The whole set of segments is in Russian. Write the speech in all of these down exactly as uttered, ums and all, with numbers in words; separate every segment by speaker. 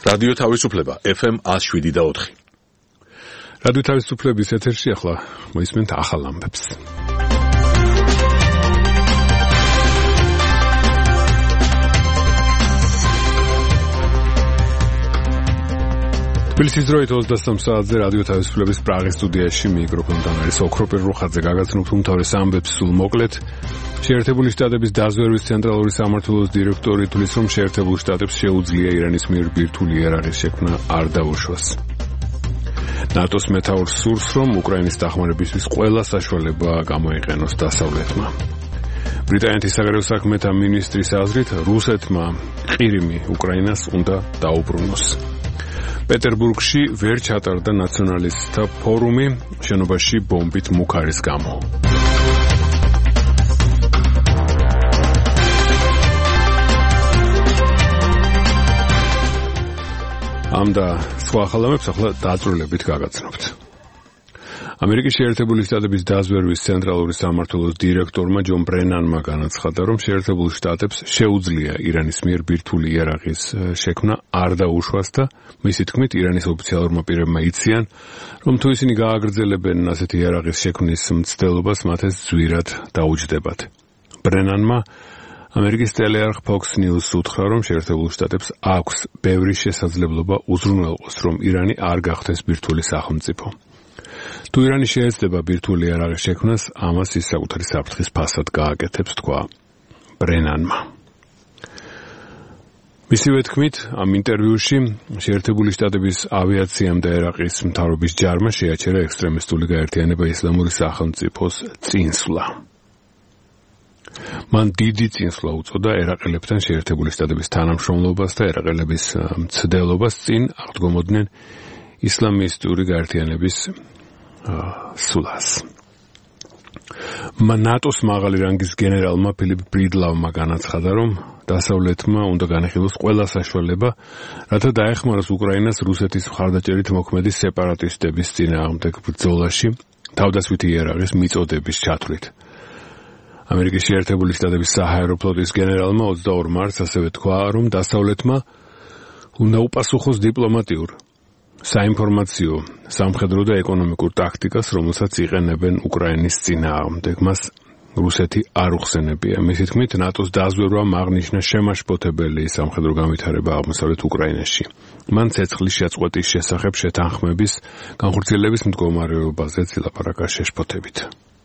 Speaker 1: რადიო თავისუფლება ეფ ემ one oh seven და four.
Speaker 2: რადიო თავისუფლების ეთერში ახლა მოისმენთ ახალ ამბებს. თბილისის დროით ოცდასამ საათზე რადიო თავისუფლების პრაღის სტუდიაში მიკროფონთან არის ოქროპირ რუხაძე. გაგაცნობთ უმთავრეს ამბებს სულ მოკლედ. შეერთებული შტატების დაზვერვის ცენტრალური სამმართველოს დირექტორი თვლის, რომ შეერთებულ შტატებს შეუძლია ირანის მიერ ბირთვული იარაღის შექმნა არ დაუშვას. ნატოს მეთაურს სურს, რომ უკრაინის დახმარებისთვის ყველა საშუალება გამოიყენოს დასავლეთმა. ბრიტანეთის საგარეო საქმეთა მინისტრის აზრით, რუსეთმა ყირიმი უკრაინას უნდა დაუბრუნოს. პეტერბურგში ვერ ჩატარდა ნაციონალისტთა ფორუმი შენობაში ბომბით მუქარის გამო. ამ და სხვა ახალამებს ახლა დაწვრილებით გაგაცნობთ. ამერიკის შეერთებული შტატების დაზვერვის ცენტრალური სამმართველოს დირექტორმა ჯონ ბრენანმა განაცხადა, რომ შეერთებულ შტატებს შეუძლია ირანის მიერ ბირთვული იარაღის შექმნა არ დაუშვას და მისი თქმით ირანის ოფიციალურმა პირებმა იციან, რომ თუ ისინი გააგრძელებენ ასეთი იარაღის შექმნის მცდელობას, მათ ეს ძვირად დაუჯდებათ. ბრენანმა ამერიკის ტელეარხ Fox News უთხრა, რომ შეერთებულ შტატებს აქვს ბევრი შესაძლებლობა უზრუნველყოს, რომ ირანი არ გახდეს ბირთვული სახელმწიფო. თუ ირანი შეეცდება ბირთვული იარაღის შექმნას, ამას ის საკუთარი საფრთხის ფასად გააკეთებს, თქვა ბრენანმა. მისივე თქმით, ამ ინტერვიუში შეერთებული შტატების ავიაციამ და ერაყის მთავრობის ჯარმა შეაჩერა ექსტრემისტული გაერთიანება ისლამური სახელმწიფოს წინსვლა. მან დიდი წინსვლა უწოდა ერაყელებთან შეერთებული შტატების თანამშრომლობას და ერაყელების მცდელობას წინ აღდგომოდნენ ისლამისტური გაერთიანების სულას. ნატოს მაღალი რანგის გენერალმა ფილიპ ბრიდლავმა განაცხადა, რომ დასავლეთმა უნდა განეხილოს ყველა საშუალება, რათა დაეხმაროს უკრაინას რუსეთის მხარდაჭერით მოქმედი სეპარატისტების წინააღმდეგ ბრძოლაში თავდასვითი იარაღის მიწოდების ჩათვლით. ამერიკის შეერთებული შტატების საჰაერო ფლოტის გენერალმა ოცდაორ მარტს ასევე თქვა, რომ დასავლეთმა უნდა უპასუხოს დიპლომატიურ, საინფორმაციო, სამხედრო და ეკონომიკურ ტაქტიკას, რომელსაც იყენებენ უკრაინის წინააღმდეგ. მას რუსეთი არ უხსენებია. მისი თქმით, ნატოს დაზვერვამ აღნიშნა შემაშფოთებელი სამხედრო განვითარება აღმოსავლეთ უკრაინაში. მან ცეცხლის შეწყვეტის შესახებ შეთანხმების განხორციელების მდგომარეობაზეც ილაპარაკა შეშფოთებით.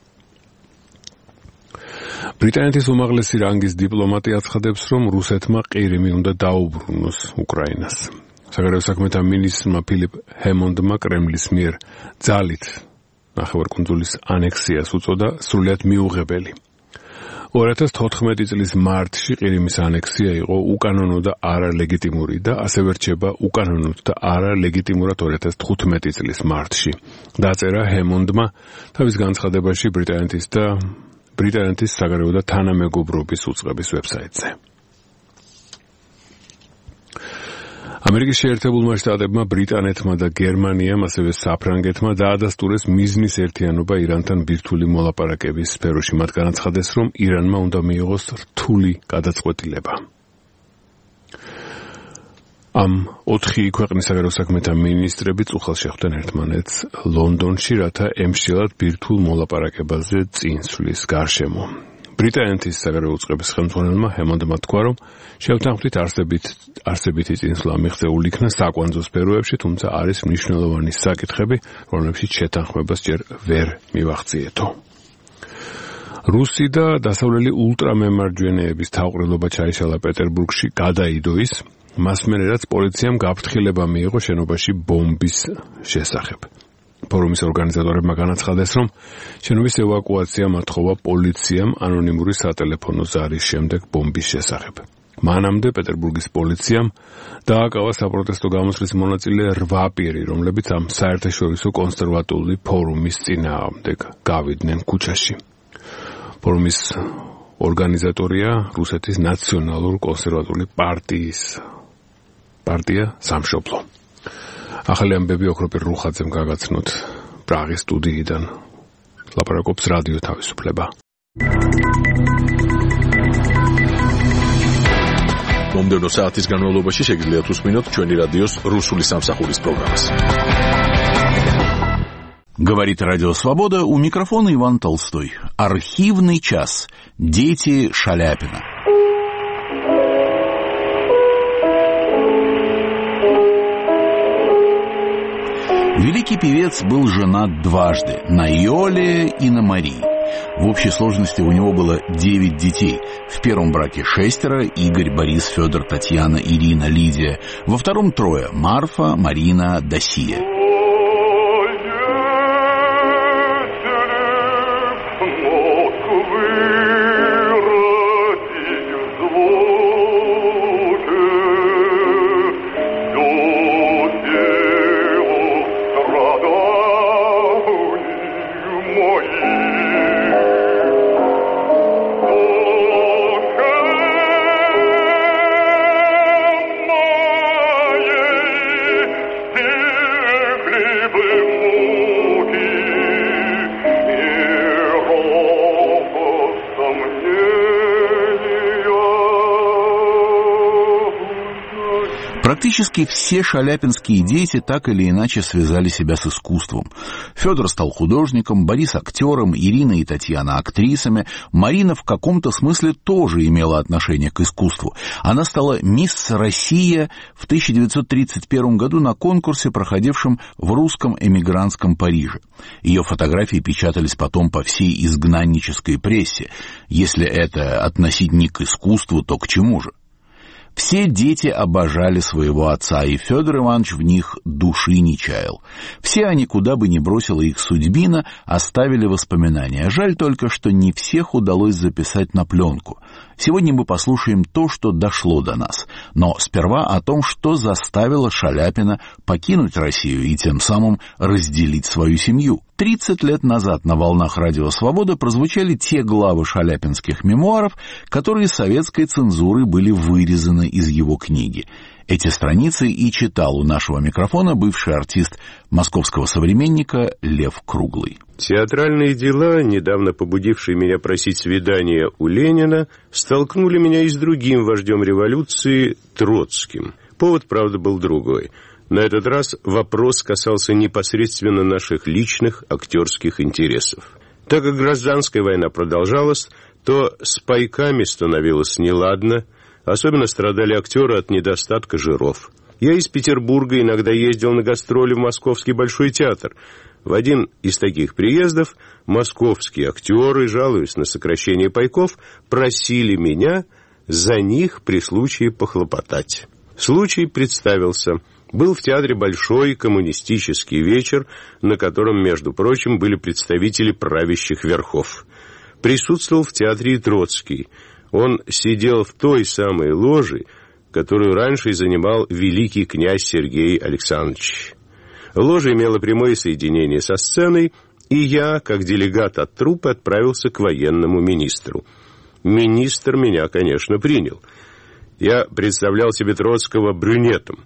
Speaker 2: ბრიტანეთის უმაღლესი რანგის დიპლომატი აცხადებს, რომ რუსეთმა ყირიმი უნდა დაუბრუნოს უკრაინას. საგარეო საქმეთა მინისტრმა ფილიპ ჰემონდმა კრემლის მიერ ძალით ნახევარკუნძულის ანექსიას უწოდა სრულიად მიუღებელი. ორი ათას თოთხმეტი წლის მარტში ყირიმის ანექსია იყო უკანონო და არალეგიტიმური და ასევე რჩება უკანონოდ და არალეგიტიმურად ორი ათას თხუთმეტი წლის მარტში. დაწერა ჰემონდმა თავის განცხადებაში ბრიტანეთის და ბრიტანეთის საგარეო და თანამეგობრობის უწყების ვებსაიტზე. ამერიკის შეერთებულმა შტატებმა, ბრიტანეთმა და გერმანიამ, ასევე საფრანგეთმა დაადასტურეს მიზნის ერთიანობა ირანთან ბირთვული მოლაპარაკების სფეროში. მათ განაცხადეს, რომ ირანმა უნდა მიიღოს რთული გადაწყვეტილება. ამ ოთხი ქვეყნის საგარეო საქმეთა მინისტრები წუხალს შეხვდნენ ერთმანეთს ლონდონში, რათა ემსჯელად ბირთვულ მოლაპარაკებაზე წინსვლის გარშემო. ბრიტანეთის საგარეო უწყების ხელმძღვანელმა ჰემონდმა თქვა, რომ შევთანხმდით არსებით არსებითი წინსვლა მიღწეულ იქნა საკვანძო სფეროებში, თუმცა არის მნიშვნელოვანი საკითხები, რომლებშიც შეთანხმებას ჯერ ვერ მივახციეთო. რუსი და დასავლელი ულტრამემარჯვენეების თავყრილობა ჩაიშალა პეტერბურგში გადაიდო ის, მას მერე რაც პოლიციამ გაფრთხილება მიიღო შენობაში ბომბის შესახებ. ფორუმის ორგანიზატორებმა განაცხადეს, რომ შენობის ევაკუაციამ ათხოვა პოლიციამ ანონიმური სატელეფონო ზარის შემდეგ ბომბის შესახებ. მანამდე პეტერბურგის პოლიციამ დააკავა საპროტესტო გამოსვლის მონაწილე რვა პირი, რომლებიც ამ საერთაშორისო კონსერვატული ფორუმის წინააღმდეგ გავიდნენ ქუჩაში. ფორუმის ორგანიზატორია რუსეთის ნაციონალურ კონსერვატული პარტიის პარტია სამშობლო. ახალი ამბები ოქროპირ რუხაძემ გაგაცნოთ პრაღის სტუდიიდან. ლაპარაკობს რადიო თავისუფლება.
Speaker 1: მომდევნო საათის განმავლობაში შეგიძლიათ უსმინოთ ჩვენი რადიოს რუსული სამსახურის პროგრამას.
Speaker 3: Говорит Радио Свобода, у микрофона Иван Толстой. Архивный час. Дети Шаляпина. Великий певец был женат дважды, на Иоле и на Марии. В общей сложности у него было девять детей. В первом браке шестеро: Игорь, Борис, Федор, Татьяна, Ирина, Лидия. Во втором трое: Марфа, Марина, Досия. Практически все шаляпинские дети так или иначе связали себя с искусством. Федор стал художником, Борис актером, Ирина и Татьяна актрисами. Марина в каком-то смысле тоже имела отношение к искусству. Она стала мисс Россия в тысяча девятьсот тридцать первом году на конкурсе, проходившем в русском эмигрантском Париже. Ее фотографии печатались потом по всей изгнаннической прессе. Если это относить не к искусству, то к чему же? Все дети обожали своего отца, и Федор Иванович в них души не чаял. Все они, куда бы ни бросила их судьбина, оставили воспоминания. Жаль только, что не всех удалось записать на пленку. Сегодня мы послушаем то, что дошло до нас. Но сперва о том, что заставило Шаляпина покинуть Россию и тем самым разделить свою семью. тридцать лет назад на волнах Радио Свобода прозвучали те главы шаляпинских мемуаров, которые советской цензурой были вырезаны из его книги. Эти страницы и читал у нашего микрофона бывший артист московского «Современника» Лев Круглый.
Speaker 2: Театральные дела, недавно побудившие меня просить свидания у Ленина, столкнули меня и с другим вождем революции Троцким. Повод, правда, был другой. На этот раз вопрос касался непосредственно наших личных актерских интересов. Так как гражданская война продолжалась, то с пайками становилось неладно. Особенно страдали актеры от недостатка жиров. Я из Петербурга иногда ездил на гастроли в Московский Большой театр. В один из таких приездов московские актеры, жалуясь на сокращение пайков, просили меня за них при случае похлопотать. Случай представился. Был в театре большой коммунистический вечер, на котором, между прочим, были представители правящих верхов. Присутствовал в театре и Троцкий. Он сидел в той самой ложе, которую раньше занимал великий князь Сергей Александрович. Ложа имела прямое соединение со сценой, и я, как делегат от труппы, отправился к военному министру. Министр меня, конечно, принял. Я представлял себе Троцкого брюнетом.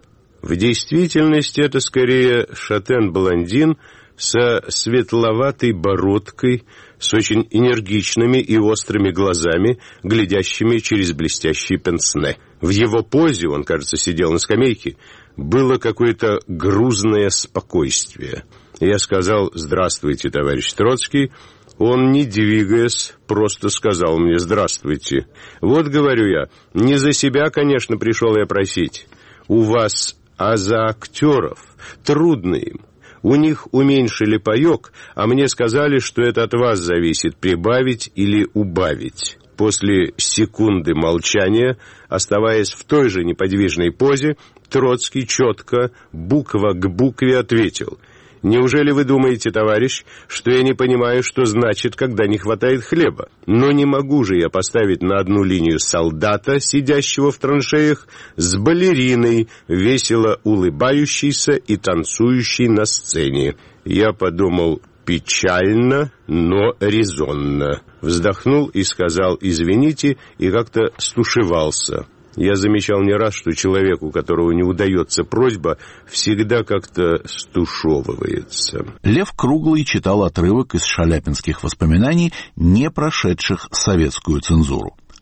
Speaker 2: В действительности это скорее шатен-блондин со светловатой бородкой, с очень энергичными и острыми глазами, глядящими через блестящие пенсне. В его позе, он, кажется, сидел на скамейке, было какое-то грузное спокойствие. Я сказал: «Здравствуйте, товарищ Троцкий». Он, не двигаясь, просто сказал мне: «Здравствуйте». Вот, говорю я, не за себя, конечно, пришел я просить у вас, а за актеров. Трудно им. У них уменьшили паёк, а мне сказали, что это от вас зависит, прибавить или убавить. После секунды молчания, оставаясь в той же неподвижной позе, Троцкий четко, буква к букве ответил: «Неужели вы думаете, товарищ, что я не понимаю, что значит, когда не хватает хлеба? Но не могу же я поставить на одну линию солдата, сидящего в траншеях, с балериной, весело улыбающейся и танцующей на сцене». Я подумал: печально, но резонно. Вздохнул и сказал: «Извините», и как-то стушевался. Я замечал не раз, что человек, у которого не удается просьба, всегда как-то стушевывается.
Speaker 3: Лев Круглый читал отрывок из шаляпинских воспоминаний, не прошедших советскую цензуру.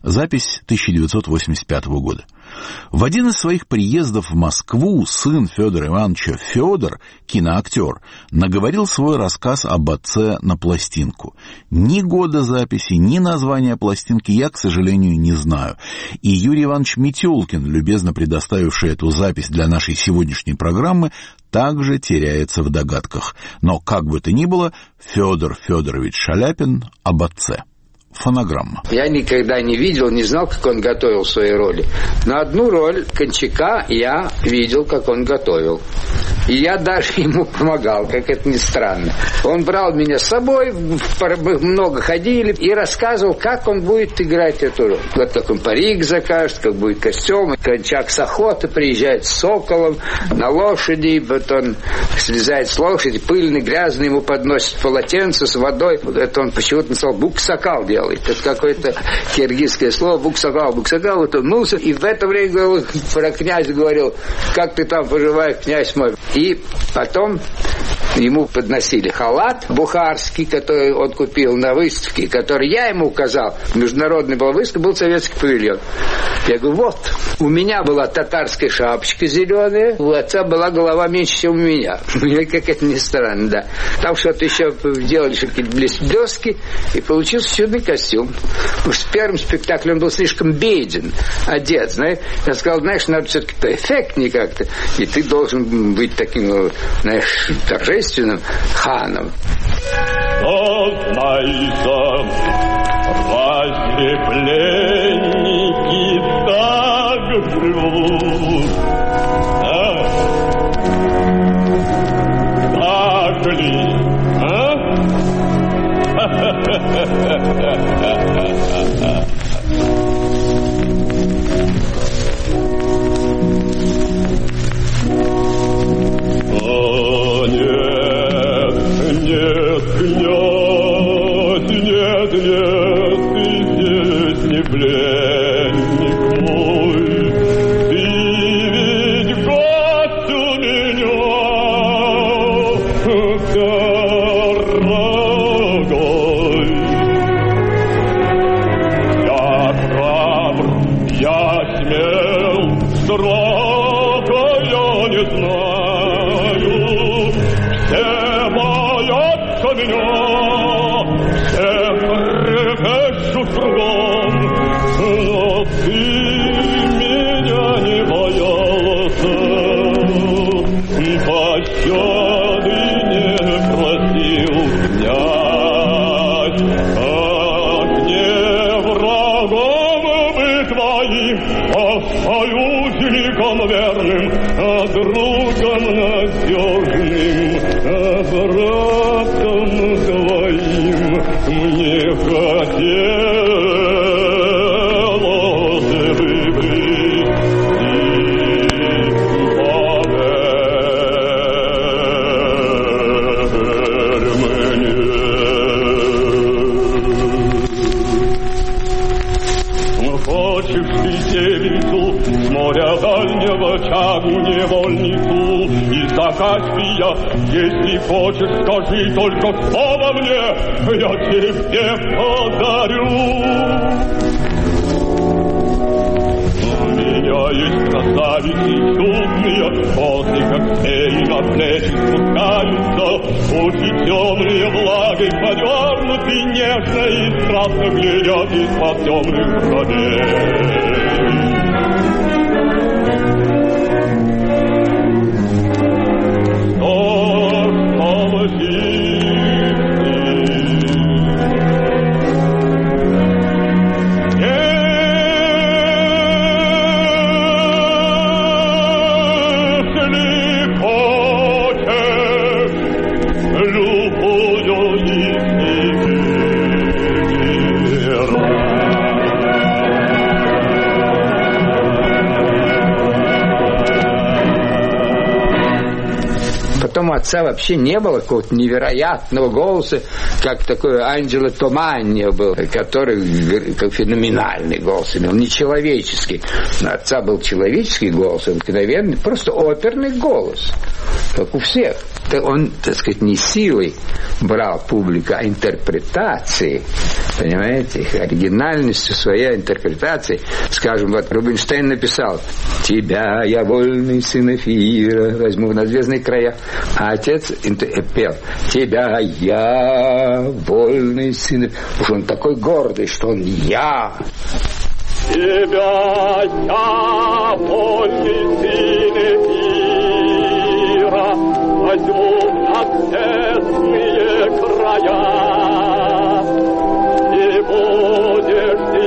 Speaker 3: Запись тысяча девятьсот восемьдесят пятого года. В один из своих приездов в Москву сын Федора Ивановича Федор, киноактер, наговорил свой рассказ об отце на пластинку. Ни года записи, ни названия пластинки я, к сожалению, не знаю. И Юрий Иванович Метелкин, любезно предоставивший эту запись для нашей сегодняшней программы, также теряется в догадках. Но, как бы то ни было, Федор Федорович Шаляпин об отце. Фонограмма.
Speaker 4: Я никогда не видел, не знал, как он готовил свои роли. Но одну роль Кончака я видел, как он готовил. И я даже ему помогал, как это ни странно. Он брал меня с собой, мы много ходили, и рассказывал, как он будет играть эту роль. Вот как он парик закажет, как будет костюм. Кончак с охоты приезжает с соколом на лошади, вот он слезает с лошади, пыльный, грязный, ему подносит полотенце с водой. Это он почему-то написал буксакал делает. Это какое-то киргизское слово. Буксакал, буксакал. Вот он мылся. И в это время говорил, про князя говорил, как ты там поживаешь, князь мой. И потом ему подносили халат бухарский, который он купил на выставке, который я ему указал. Международный был выставка, был советский павильон. Я говорю, вот, у меня была татарская шапочка зеленая, у отца была голова меньше, чем у меня. Как это ни странно, да. Там что-то еще делали, какие-то блестки, и получился чудный костюм. Потому что в первом спектакле он был слишком беден, одет, знаешь. Я сказал, знаешь, надо все-таки эффектнее как-то, и ты должен быть таким, знаешь, торжественным ханом.
Speaker 5: Сознайся, разве пленники так живут? А? Так ли? А? О, нет, нет, князь, нет, нет, ты здесь не пленник мой, ты ведь гость у меня, дорогой. Я храбр, я смел, срока я не знаю. Все боятся меня, все трепещут кругом, но ты меня не боялся, пощады не просил князь, как не врагом быть твоим, а союзником верным, а другом надежным, а братом твоим мне хотелось бы быть поверь мне. Хочешь ты девицу с моря дальнего, чагу невольницу из Каспия, если хочешь, скажи только слово мне, я тебе подарю. У меня есть красавицы чудные, косы, как феи, на плечи спускаются, очи темные, влагой подернуты, нежно и страстно глядят из-под темных бровей.
Speaker 4: Потом у отца вообще не было какого-то невероятного голоса, как такой Анджело Томаньо был, который как феноменальный голос имел, нечеловеческий. У отца был человеческий голос, обыкновенный, просто оперный голос. как у всех. Он, так сказать, не силой брал публику, а интерпретацией, понимаете, оригинальностью своей интерпретации. Скажем, вот Рубинштейн написал: «Тебя, я вольный сын эфира, возьму в надзвездные края». А отец пел: «Тебя, я вольный сын эфира». Уж он такой гордый, что он «я».
Speaker 5: Тебя, я вольный сын эфира, возьму в надзвездные края, и будешь ты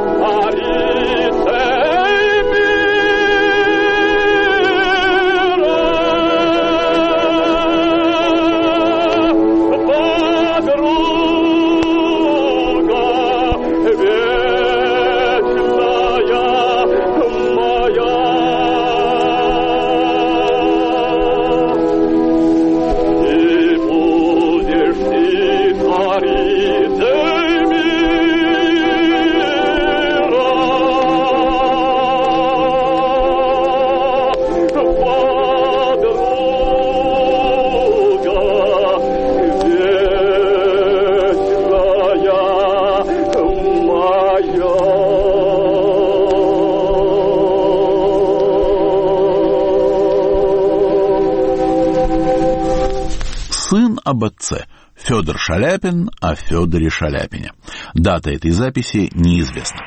Speaker 5: царицей мира. Подруга вечная моя.
Speaker 3: Об отце. Федор Шаляпин о Федоре Шаляпине. Дата этой записи неизвестна.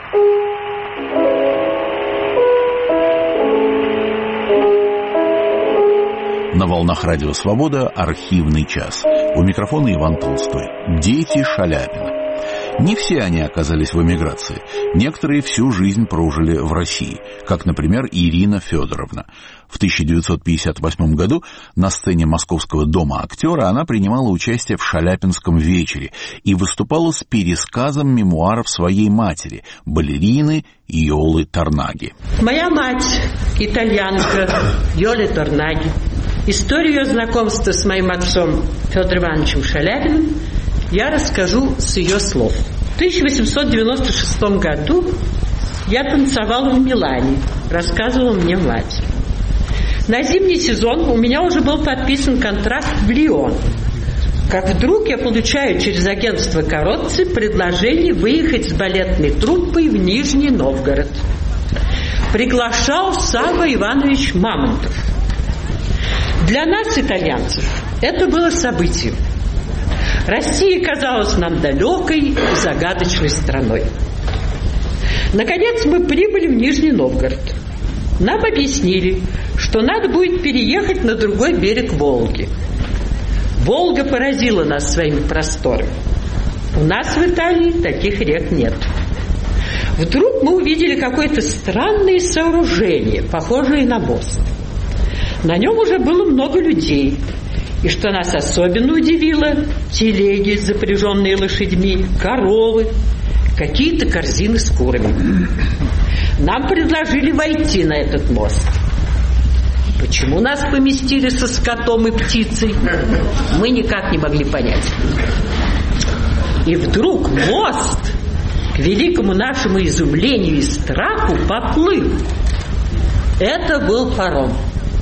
Speaker 3: На волнах Радио Свобода архивный час. У микрофона Иван Толстой. Дети Шаляпина. Не все они оказались в эмиграции. Некоторые всю жизнь прожили в России, как, например, Ирина Федоровна. В тысяча девятьсот пятьдесят восьмом году на сцене Московского дома актера она принимала участие в Шаляпинском вечере и выступала с пересказом мемуаров своей матери, балерины Йолы Торнаги.
Speaker 6: Моя мать, итальянка Йола Торнаги, историю ее знакомства с моим отцом Федором Ивановичем Шаляпиным я расскажу с ее слов. В тысяча восемьсот девяносто шестом году я танцевала в Милане, рассказывала мне мать. На зимний сезон у меня уже был подписан контракт в Лион. Как вдруг я получаю через агентство Коротцы предложение выехать с балетной труппой в Нижний Новгород. Приглашал Савва Иванович Мамонтов. Для нас, итальянцев, это было событием. Россия казалась нам далекой и загадочной страной. Наконец мы прибыли в Нижний Новгород. Нам объяснили, что надо будет переехать на другой берег Волги. Волга поразила нас своими просторами. У нас в Италии таких рек нет. Вдруг мы увидели какое-то странное сооружение, похожее на мост. На нем уже было много людей. И что нас особенно удивило, телеги, запряженные лошадьми, коровы, какие-то корзины с курами. Нам предложили войти на этот мост. Почему нас поместили со скотом и птицей, мы никак не могли понять. И вдруг мост, к великому нашему изумлению и страху, поплыл. Это был паром.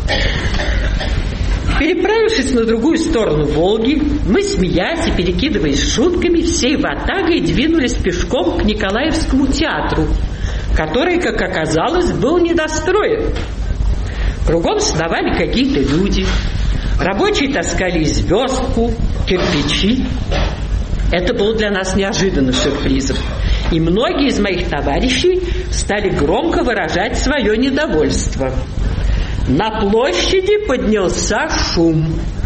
Speaker 6: Переправившись на другую сторону Волги, мы, смеясь и перекидываясь шутками, всей ватагой двинулись пешком к Николаевскому театру, который, как оказалось, был недостроен. Кругом сновали какие-то люди. Рабочие таскали звездку, кирпичи. Это было для нас неожиданным сюрпризом. И многие из моих товарищей стали громко выражать свое недовольство. На площади поднялся шум.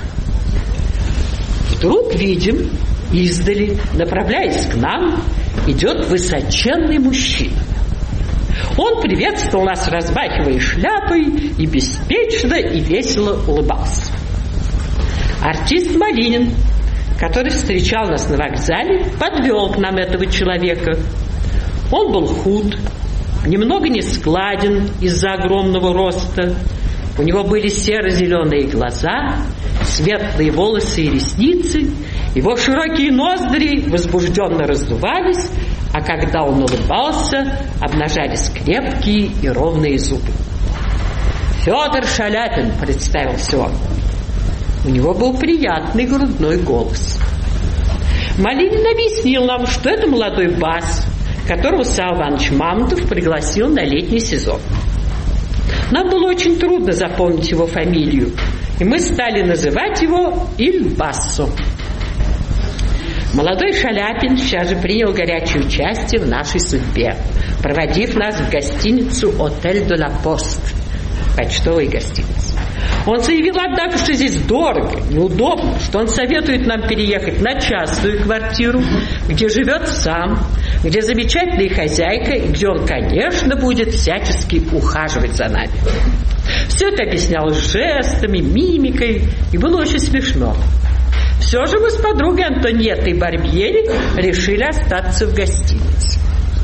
Speaker 6: Вдруг видим, издали, направляясь к нам, идет высоченный мужчина. Он приветствовал нас, размахивая шляпой, и беспечно и весело улыбался. Артист Малинин, который встречал нас на вокзале, подвел к нам этого человека. Он был худ, немного нескладен из-за огромного роста. У него были серо-зеленые глаза, светлые волосы и ресницы. Его широкие ноздри возбужденно раздувались, а когда он улыбался, обнажались крепкие и ровные зубы. «Федор Шаляпин», — представился он. У него был приятный грудной голос. Малинин объяснил нам, что это молодой бас, которого Савва Иванович Мамонтов пригласил на летний сезон. Нам было очень трудно запомнить его фамилию, и мы стали называть его Иль Бассо. Молодой Шаляпин сейчас же принял горячее участие в нашей судьбе, проводив нас в гостиницу «Отель де ла Пост», почтовой гостиницы. Он заявил, однако, что здесь дорого, неудобно, что он советует нам переехать на частную квартиру, где живет сам, где замечательная хозяйка, и где он, конечно, будет всячески ухаживать за нами. Все это объяснялось жестами, мимикой, и было очень смешно. Все же мы с подругой Антоньеттой Барбьери решили остаться в гостинице.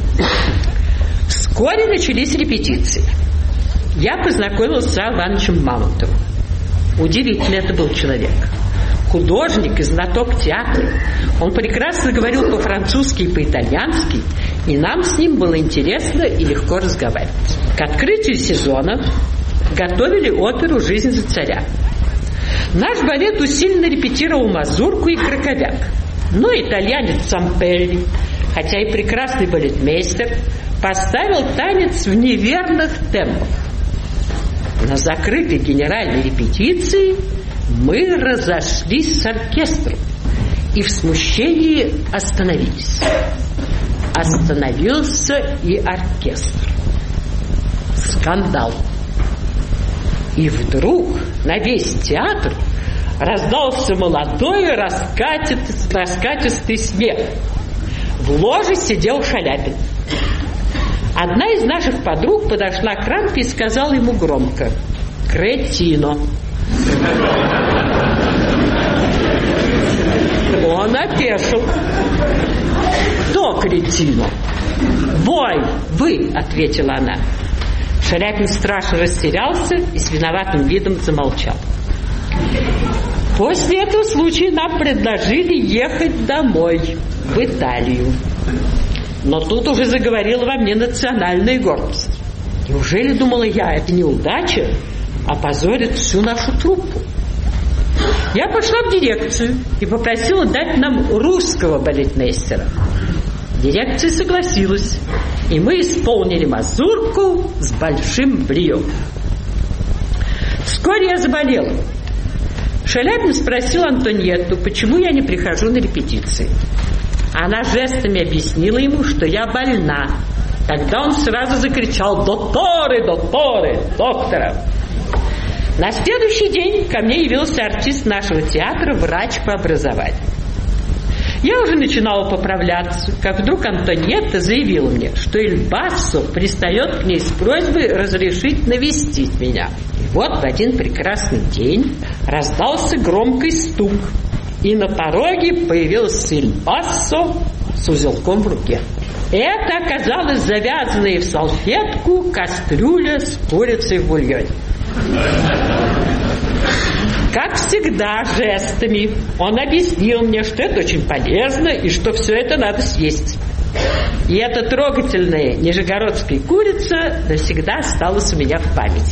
Speaker 6: Вскоре начались репетиции. Я познакомился с Саввой Ивановичем Мамонтовым. Удивительный это был человек. Художник и знаток театра. Он прекрасно говорил по-французски и по-итальянски, и нам с ним было интересно и легко разговаривать. К открытию сезона готовили оперу «Жизнь за царя». Наш балет усиленно репетировал мазурку и краковяк. Но итальянец Сампелли, хотя и прекрасный балетмейстер, поставил танец в неверных темпах. На закрытой генеральной репетиции мы разошлись с оркестром и в смущении остановились. Остановился и оркестр. Скандал. И вдруг на весь театр раздался молодой раскатистый, раскатистый смех. В ложе сидел Шаляпин. Одна из наших подруг подошла к рампе и сказала ему громко: «Кретино». Он опешил. «Кто кретино?» «Вой, вы», — ответила она. Шаляпин страшно растерялся и с виноватым видом замолчал. После этого случая нам предложили ехать домой, в Италию. Но тут уже заговорила во мне национальная гордость. Неужели, думала я, это неудача опозорит всю нашу труппу? Я пошла в дирекцию и попросила дать нам русского балетмейстера. Дирекция согласилась, и мы исполнили мазурку с большим брио. Вскоре я заболела. Шаляпин спросил Антоньетту, почему я не прихожу на репетиции. Она жестами объяснила ему, что я больна. Тогда он сразу закричал: «Докторы, докторы, доктора!» На следующий день ко мне явился артист нашего театра, врач по образованию. Я уже начинала поправляться, как вдруг Антоньетта заявила мне, что Иль Бассо пристает к ней с просьбой разрешить навестить меня. И вот в один прекрасный день раздался громкий стук, и на пороге появился Иль Бассо с узелком в руке. Это оказалась завязанная в салфетку кастрюля с курицей в бульоне. Как всегда, жестами он объяснил мне, что это очень полезно и что все это надо съесть. И эта трогательная нижегородская курица навсегда осталась у меня в памяти.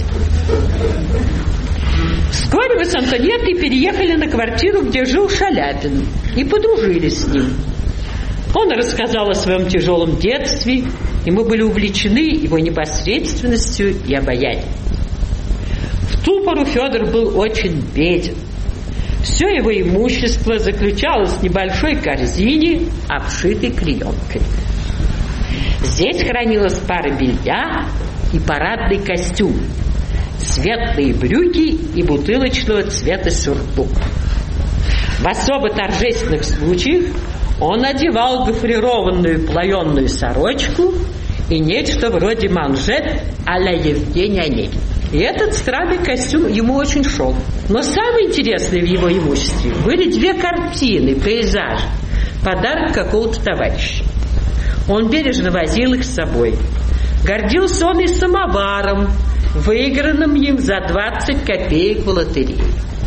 Speaker 6: Вскоре мы с Антоньеттой переехали на квартиру, где жил Шаляпин, и подружились с ним. Он рассказал о своем тяжелом детстве, и мы были увлечены его непосредственностью и обаянием. В ту пору Федор был очень беден. Все его имущество заключалось в небольшой корзине, обшитой клеенкой. Здесь хранилась пара белья и парадный костюм, светлые брюки и бутылочного цвета сюртук. В особо торжественных случаях он одевал гофрированную плоенную сорочку и нечто вроде манжет а-ля Евгений Онегин. И этот странный костюм ему очень шел. Но самое интересное в его имуществе были две картины, пейзажи, подарок какого-то товарища. Он бережно возил их с собой. Гордился он и самоваром, выигранным им за двадцать копеек в лотерее.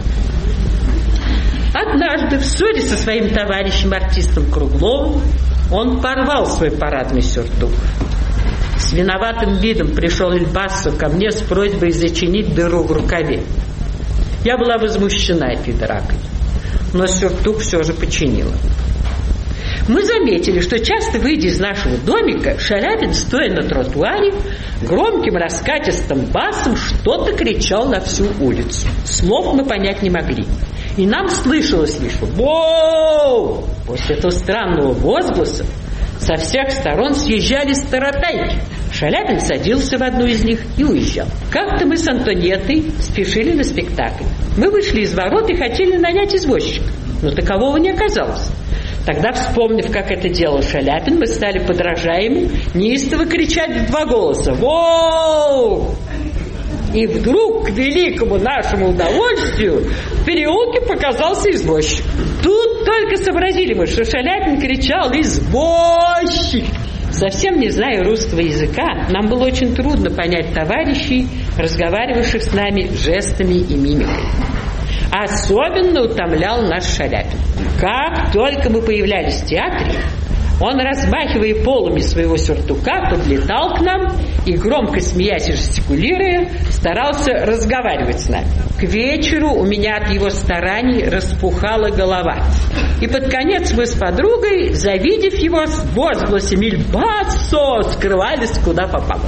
Speaker 6: Однажды в ссоре со своим товарищем, артистом Кругловым, он порвал свой парадный сюртук. С виноватым видом пришел Иль Бассо ко мне с просьбой зачинить дыру в рукаве. Я была возмущена этой дракой, но сюртук все же починила. Мы заметили, что часто, выйдя из нашего домика, Шаляпин, стоя на тротуаре, громким раскатистым басом что-то кричал на всю улицу. Слов мы понять не могли. И нам слышалось лишь «Воу!». После этого странного возгласа со всех сторон съезжались таратайки. Шаляпин садился в одну из них и уезжал. Как-то мы с Антонеттой спешили на спектакль. Мы вышли из ворот и хотели нанять извозчика, но такового не оказалось. Тогда, вспомнив, как это делал Шаляпин, мы стали подражаемы неистово кричать в два голоса «Воу!». И вдруг, к великому нашему удовольствию, в переулке показался извозчик. Тут только сообразили мы, что Шаляпин кричал «Извозчик!». Совсем не зная русского языка, нам было очень трудно понять товарищей, разговаривавших с нами жестами и мимикой. Особенно утомлял наш Шаляпин. Как только мы появлялись в театре, он, размахивая полами своего сюртука, подлетал к нам и, громко смеясь и жестикулируя, старался разговаривать с нами. К вечеру у меня от его стараний распухала голова. И под конец мы с подругой, завидев его с возгласами «Иль басо!», скрывались куда попало.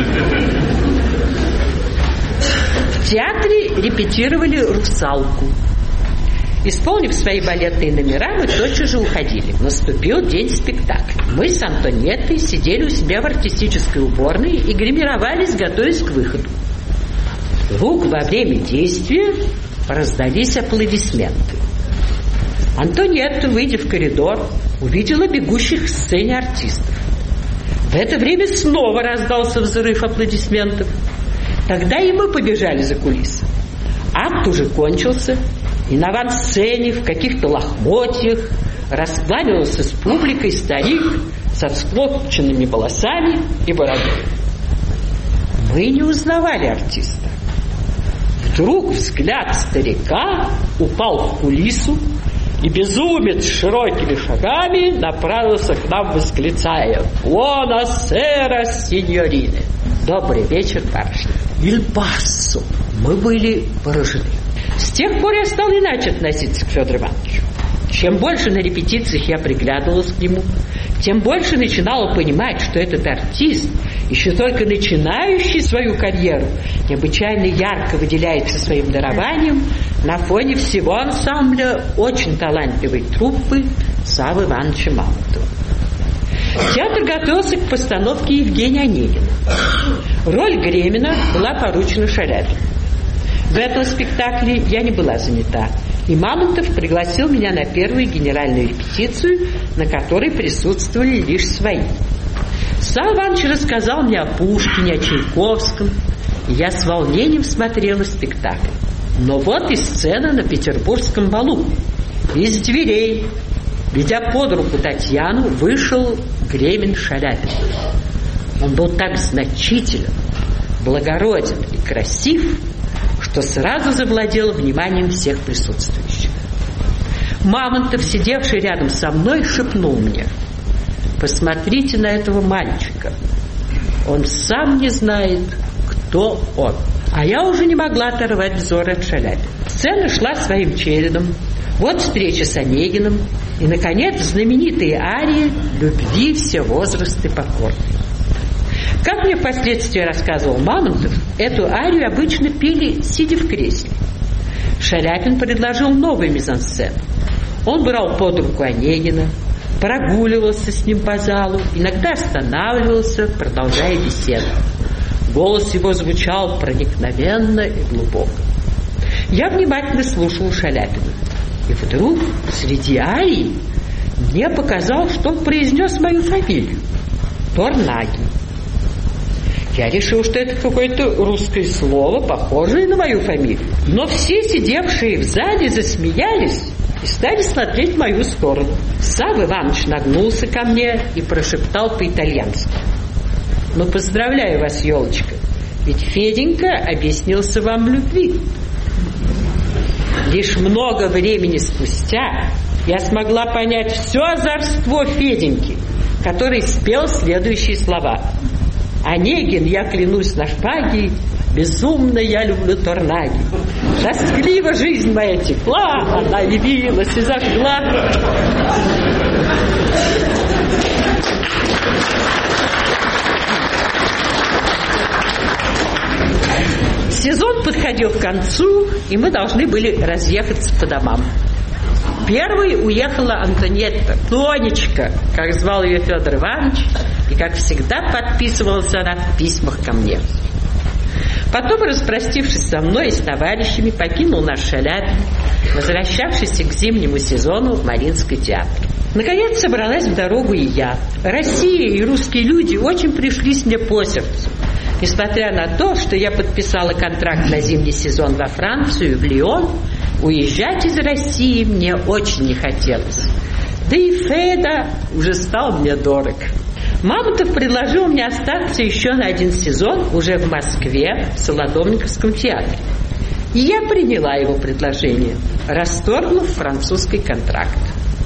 Speaker 6: В театре репетировали «Русалку». Исполнив свои балетные номера, мы тотчас же уходили. Наступил день спектакля. Мы с Антонеттой сидели у себя в артистической уборной и гримировались, готовясь к выходу. Вдруг во время действия раздались аплодисменты. Антонетта, выйдя в коридор, увидела бегущих к сцене артистов. В это время снова раздался взрыв аплодисментов. Тогда и мы побежали за кулисы. Акт уже кончился, и на авансцене в каких-то лохмотьях раскланивался с публикой старик со всклокоченными волосами и бородой. Мы не узнавали артиста. Вдруг взгляд старика упал в кулису, и безумец с широкими шагами направился к нам, восклицая «Буонасера, синьорины!» «Добрый вечер, барышня!» «Иль басо!» Мы были поражены. С тех пор я стал иначе относиться к Федору Ивановичу. Чем больше на репетициях я приглядывалась к нему, тем больше начинала понимать, что этот артист, еще только начинающий свою карьеру, необычайно ярко выделяется своим дарованием на фоне всего ансамбля очень талантливой труппы Саввы Ивановича Мамонтова. Театр готовился к постановке Евгения Онегина. Роль Гремина была поручена Шаляпину. В этом спектакле я не была занята, и Мамонтов пригласил меня на первую генеральную репетицию, на которой присутствовали лишь свои. Савва Иванович рассказал мне о Пушкине, о Чайковском, и я с волнением смотрела спектакль. Но вот и сцена на петербургском балу. Из дверей, ведя под руку Татьяну, вышел Гремин Шаляпин. Он был так значителен, благороден и красив, что сразу завладел вниманием всех присутствующих. Мамонтов, сидевший рядом со мной, шепнул мне: «Посмотрите на этого мальчика. Он сам не знает, кто он». А я уже не могла оторвать взор от Шаляпина. Сцена шла своим чередом. Вот встреча с Онегиным. И, наконец, знаменитые арии «Любви все возрасты покорны». Как мне впоследствии рассказывал Мамонтов, эту арию обычно пели, сидя в кресле. Шаляпин предложил новый мизансцен. Он брал под руку Онегина, прогуливался с ним по залу, иногда останавливался, продолжая беседу. Голос его звучал проникновенно и глубоко. Я внимательно слушал Шаляпина. И вдруг среди арии мне показалось, что он произнес мою фамилию — Торнаги. Я решил, что это какое-то русское слово, похожее на мою фамилию. Но все сидевшие в зале засмеялись и стали смотреть в мою сторону. Савва Иванович нагнулся ко мне и прошептал по-итальянски: «Ну, поздравляю вас, елочка, ведь Феденька объяснился вам в любви». Лишь много времени спустя я смогла понять все озорство Феденьки, который спел следующие слова: «Онегин, я клянусь на шпаге, Безумно я люблю Торнаги. Тоскливо жизнь моя текла, она явилась и зажгла. Сезон подходил к концу, и мы должны были разъехаться по домам. Первой уехала Антонетта, Тонечка, как звал ее Федор Иванович, и, как всегда, подписывалась она в письмах ко мне. Потом, распростившись со мной и с товарищами, покинул наш Шаляпин, возвращавшийся к зимнему сезону в Мариинский театр. Наконец собралась в дорогу и я. Россия и русские люди очень пришлись мне по сердцу. Несмотря на то, что я подписала контракт на зимний сезон во Францию, в Лион, уезжать из России мне очень не хотелось. Да и Феда уже стал мне дорог. Мамонтов предложил мне остаться еще на один сезон уже в Москве, в Солодовниковском театре. И я приняла его предложение, расторгнув французский контракт.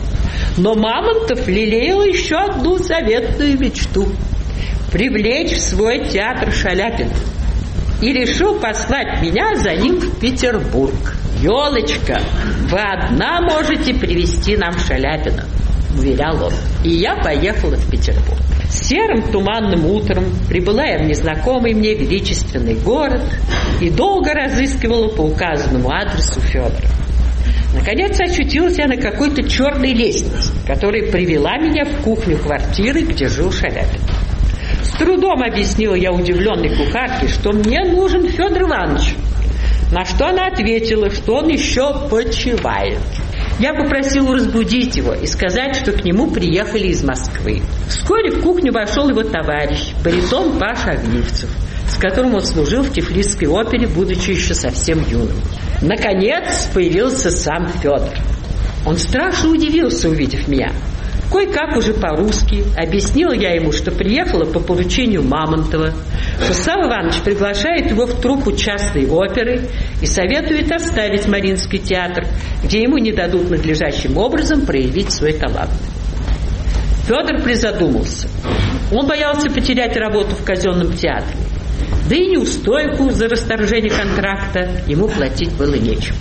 Speaker 6: Но Мамонтов лелеял еще одну заветную мечту – привлечь в свой театр Шаляпина. И решил послать меня за ним в Петербург. «Елочка, вы одна можете привезти нам Шаляпина», — уверял он. И я поехала в Петербург. Серым туманным утром прибыла я в незнакомый мне величественный город и долго разыскивала по указанному адресу Федора. Наконец очутилась я на какой-то черной лестнице, которая привела меня в кухню квартиры, где жил Шаляпин. С трудом объяснила я удивленной кухарке, что мне нужен Федор Иванович, на что она ответила, что он еще почивает. Я попросила разбудить его и сказать, что к нему приехали из Москвы. Вскоре в кухню вошел его товарищ, баритон Паша Огнивцев, с которым он служил в Тифлисской опере, будучи еще совсем юным. Наконец появился сам Федор. Он страшно удивился, увидев меня. Кое-как уже по-русски объяснила я ему, что приехала по поручению Мамонтова, что Савва Иванович приглашает его в труппу частной оперы и советует оставить Мариинский театр, где ему не дадут надлежащим образом проявить свой талант. Федор призадумался. Он боялся потерять работу в казенном театре, да и неустойку за расторжение контракта ему платить было нечем.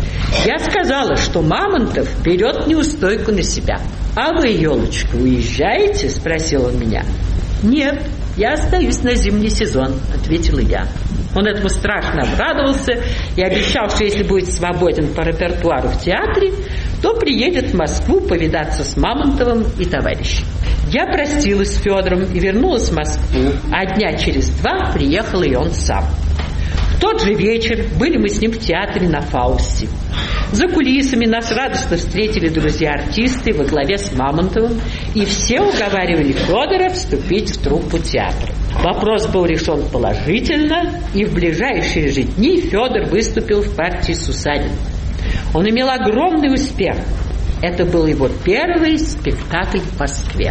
Speaker 6: Я сказала, что Мамонтов берет неустойку на себя. «А вы, елочка, уезжаете?» – спросил он меня. «Нет, я остаюсь на зимний сезон», – ответила я. Он этому страшно обрадовался и обещал, что если будет свободен по репертуару в театре, то приедет в Москву повидаться с Мамонтовым и товарищем. Я простилась с Федором и вернулась в Москву, а дня через два приехал и он сам. В тот же вечер были мы с ним в театре на Фаусте. За кулисами нас радостно встретили друзья-артисты во главе с Мамонтовым, и все уговаривали Федора вступить в труппу театра. Вопрос был решен положительно, и в ближайшие же дни Федор выступил в партии Сусанина. Он имел огромный успех. Это был его первый спектакль в Москве.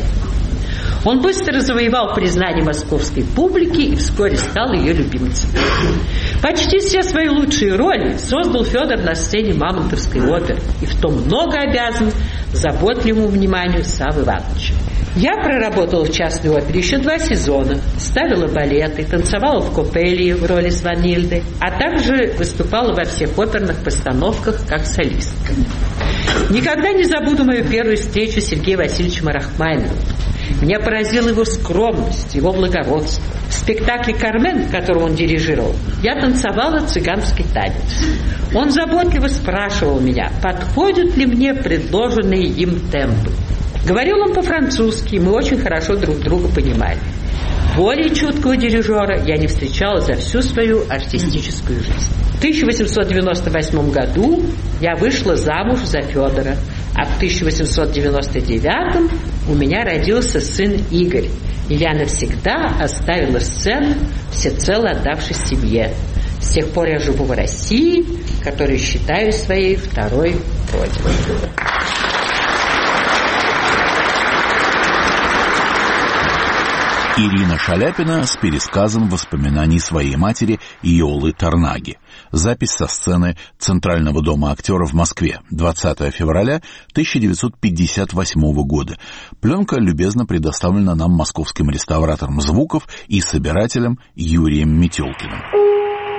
Speaker 6: Он быстро завоевал признание московской публики и вскоре стал ее любимцем. Почти все свои лучшие роли создал Федор на сцене Мамонтовской оперы, и в том много обязан заботливому вниманию Саввы Ивановича. Я проработала в частной опере еще два сезона, ставила балеты, танцевала в Копелии в роли Сванильды, а также выступала во всех оперных постановках как солистка. Никогда не забуду мою первую встречу с Сергеем Васильевичем Рахманиновым. Меня поразила его скромность, его благородство. В спектакле «Кармен», которым он дирижировал, я танцевала цыганский танец. Он заботливо спрашивал меня, подходят ли мне предложенные им темпы. Говорил он по-французски, и мы очень хорошо друг друга понимали. Более чуткого дирижера я не встречала за всю свою артистическую жизнь. В тысяча восемьсот девяносто восьмом году я вышла замуж за Федора, а в тысяча восемьсот девяносто девятом у меня родился сын Игорь, и я навсегда оставила сцену, всецело отдавшись семье. С тех пор я живу в России, которую считаю своей второй родиной.
Speaker 3: Ирина Шаляпина с пересказом воспоминаний своей матери Йолы Торнаги. Запись со сцены Центрального дома актеров в Москве, двадцатого февраля тысяча девятьсот пятьдесят восьмого года. Пленка любезно предоставлена нам московским реставратором звуков и собирателем Юрием Метелкиным.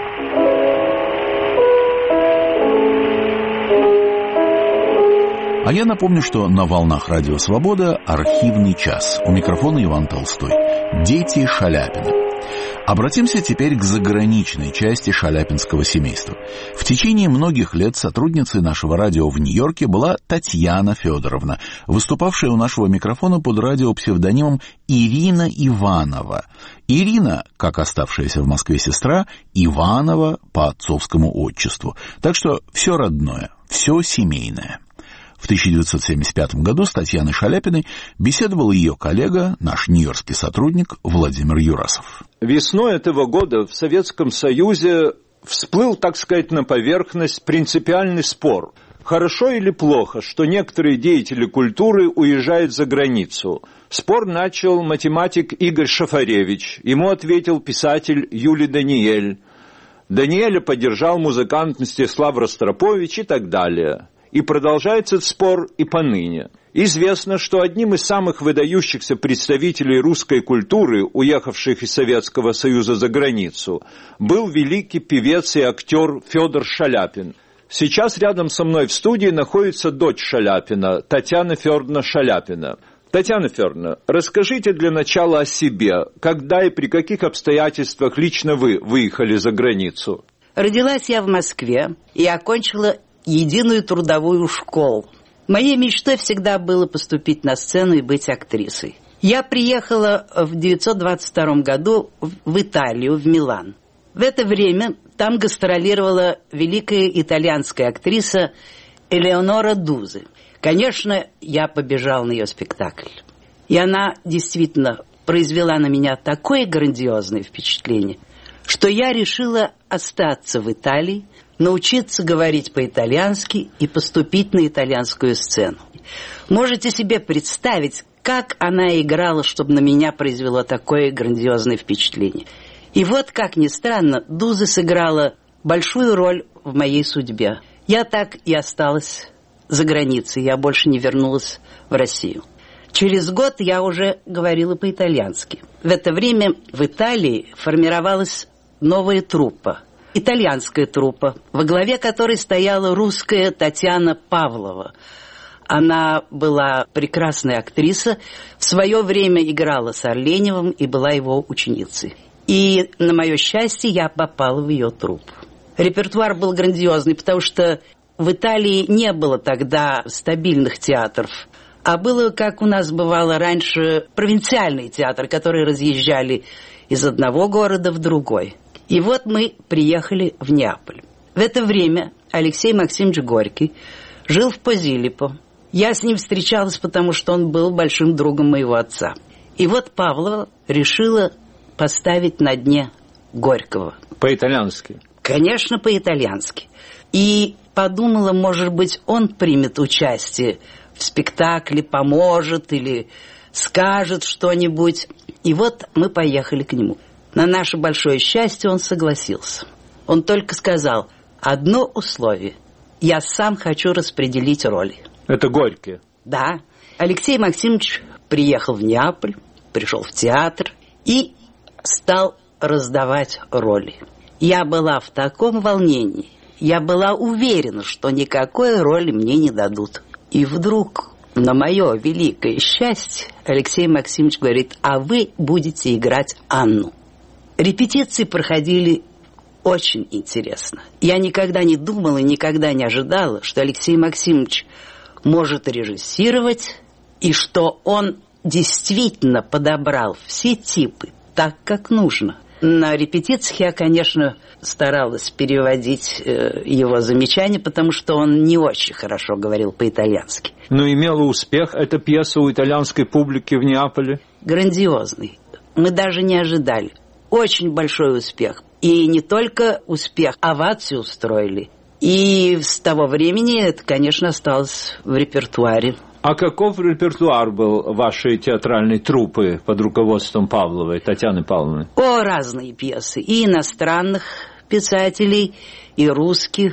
Speaker 3: А я напомню, что на волнах Радио Свобода архивный час. У микрофона Иван Толстой. Дети Шаляпина. Обратимся теперь к заграничной части шаляпинского семейства. В течение многих лет сотрудницей нашего радио в Нью-Йорке была Татьяна Федоровна, выступавшая у нашего микрофона под радиопсевдонимом Ирина Иванова. Ирина, как оставшаяся в Москве сестра, Иванова по отцовскому отчеству. Так что все родное, все семейное. В тысяча девятьсот семьдесят пятом году с Татьяной Шаляпиной беседовал ее коллега, наш нью-йоркский сотрудник Владимир Юрасов.
Speaker 7: Весной этого года в Советском Союзе всплыл, так сказать, на поверхность принципиальный спор. Хорошо или плохо, что некоторые деятели культуры уезжают за границу? Спор начал математик Игорь Шафаревич. Ему ответил писатель Юлий Даниэль. Даниэля поддержал музыкант Мстислав Ростропович и так далее. И продолжается этот спор и поныне. Известно, что одним из самых выдающихся представителей русской культуры, уехавших из Советского Союза за границу, был великий певец и актер Федор Шаляпин. Сейчас рядом со мной в студии находится дочь Шаляпина, Татьяна Федоровна Шаляпина. Татьяна Федоровна, расскажите для начала о себе. Когда и при каких обстоятельствах лично вы выехали за границу?
Speaker 8: Родилась я в Москве и окончила единую трудовую школу. Моей мечтой всегда было поступить на сцену и быть актрисой. Я приехала в тысяча девятьсот двадцать втором году в Италию, в Милан. В это время там гастролировала великая итальянская актриса Элеонора Дузи. Конечно, я побежала на ее спектакль. И она действительно произвела на меня такое грандиозное впечатление, что я решила остаться в Италии, научиться говорить по-итальянски и поступить на итальянскую сцену. Можете себе представить, как она играла, чтобы на меня произвело такое грандиозное впечатление. И вот, как ни странно, Дуза сыграла большую роль в моей судьбе. Я так и осталась за границей, я больше не вернулась в Россию. Через год я уже говорила по-итальянски. В это время в Италии формировалась новая труппа. Итальянская труппа, во главе которой стояла русская Татьяна Павлова. Она была прекрасная актриса, в свое время играла с Орленевым и была его ученицей. И, на мое счастье, я попала в ее труппу. Репертуар был грандиозный, потому что в Италии не было тогда стабильных театров, а было, как у нас бывало раньше, провинциальный театр, которые разъезжали из одного города в другой. И вот мы приехали в Неаполь. В это время Алексей Максимович Горький жил в Позилипо. Я с ним встречалась, потому что он был большим другом моего отца. И вот Павлова решила поставить на дне Горького.
Speaker 7: По-итальянски?
Speaker 8: Конечно, по-итальянски. И подумала, может быть, он примет участие в спектакле, поможет или скажет что-нибудь. И вот мы поехали к нему. На наше большое счастье он согласился. Он только сказал: одно условие. Я сам хочу распределить роли.
Speaker 7: Это Горький?
Speaker 8: Да. Алексей Максимович приехал в Неаполь, пришел в театр и стал раздавать роли. Я была в таком волнении. Я была уверена, что никакой роли мне не дадут. И вдруг, на мое великое счастье, Алексей Максимович говорит: а вы будете играть Анну. Репетиции проходили очень интересно. Я никогда не думала, никогда не ожидала, что Алексей Максимович может режиссировать, и что он действительно подобрал все типы так, как нужно. На репетициях я, конечно, старалась переводить э, его замечания, потому что он не очень хорошо говорил по-итальянски.
Speaker 7: Но имела успех эта пьеса у итальянской публики в Неаполе?
Speaker 8: Грандиозный. Мы даже не ожидали. Очень большой успех. И не только успех, овацию устроили. И с того времени это, конечно, осталось в репертуаре.
Speaker 7: А каков репертуар был вашей театральной труппы под руководством Павловой, Татьяны Павловны?
Speaker 8: О, разные пьесы. И иностранных писателей, и русских.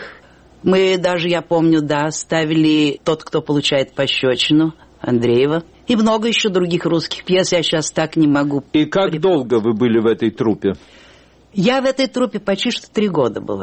Speaker 8: Мы даже, я помню, да, ставили «Тот, кто получает пощечину» Андреева. И много еще других русских пьес, я сейчас так не могу.
Speaker 7: И как долго вы были в этой труппе?
Speaker 8: Я в этой труппе почти что три года была.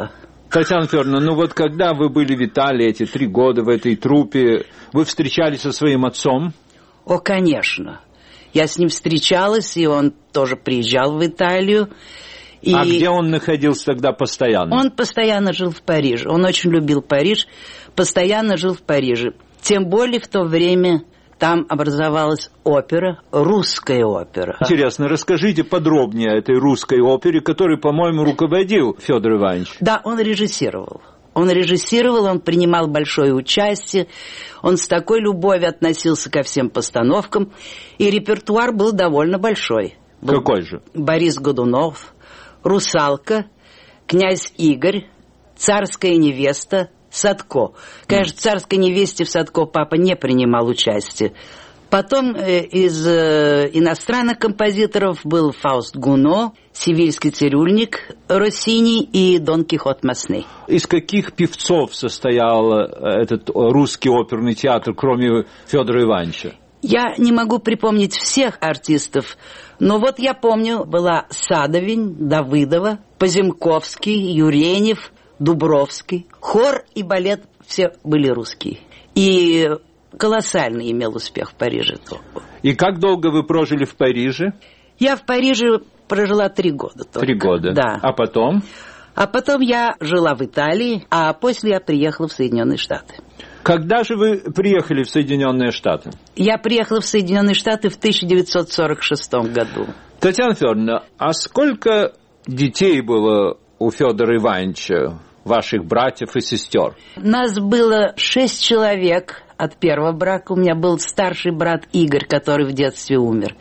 Speaker 7: Татьяна Федоровна, ну вот когда вы были в Италии эти три года в этой труппе, вы встречались со своим отцом?
Speaker 8: О, конечно. Я с ним встречалась, и он тоже приезжал в Италию. И
Speaker 7: а где он находился тогда постоянно?
Speaker 8: Он постоянно жил в Париже. Он очень любил Париж, постоянно жил в Париже. Тем более в то время там образовалась опера, русская опера.
Speaker 7: Интересно, расскажите подробнее о этой русской опере, которой, по-моему, руководил Федор Иванович.
Speaker 8: Да, он режиссировал. Он режиссировал, он принимал большое участие, он с такой любовью относился ко всем постановкам, и репертуар был довольно большой. Был
Speaker 7: Какой же?
Speaker 8: Борис Годунов, «Русалка», «Князь Игорь», «Царская невеста», «Садко». Конечно, в «Царской невесте» в «Садко» папа не принимал участие. Потом э, из э, иностранных композиторов был Фауст Гуно, «Севильский цирюльник» Россини и «Дон Кихот Масне».
Speaker 7: Из каких певцов состоял этот русский оперный театр, кроме Федора Ивановича?
Speaker 8: Я не могу припомнить всех артистов, но вот я помню, была Садовень, Давыдова, Поземковский, Юренев, Дубровский. Хор и балет все были русские. И колоссальный имел успех в Париже.
Speaker 7: И как долго вы прожили в Париже?
Speaker 8: Я в Париже прожила три года только.
Speaker 7: Три года?
Speaker 8: Да.
Speaker 7: А потом?
Speaker 8: А потом я жила в Италии, а после я приехала в Соединенные Штаты.
Speaker 7: Когда же вы приехали в Соединенные Штаты?
Speaker 8: Я приехала в Соединенные Штаты в тысяча девятьсот сорок шестом году.
Speaker 7: Татьяна Федоровна, а сколько детей было у Федора Ивановича, ваших братьев и сестер?
Speaker 8: Нас было шесть человек от первого брака. У меня был старший брат Игорь, который в детстве умер.